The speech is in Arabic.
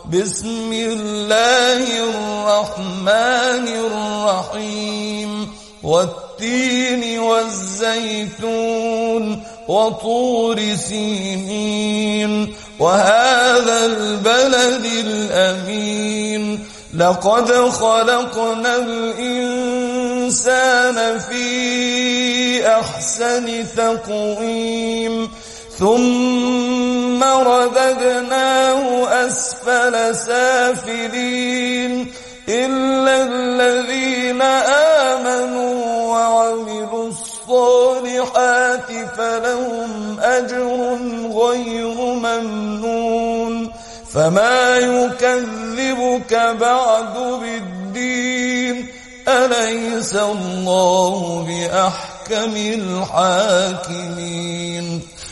بسم الله الرحمن الرحيم والتين والزيتون وطور سينين وهذا البلد الأمين لقد خلقنا الإنسان في أحسن تقويم ثم رددناه أسفل سافلين إلا الذين آمنوا وعملوا الصالحات فلهم أجر غير ممنون فما يكذبك بعد بالدين أليس الله بأحكم الحاكمين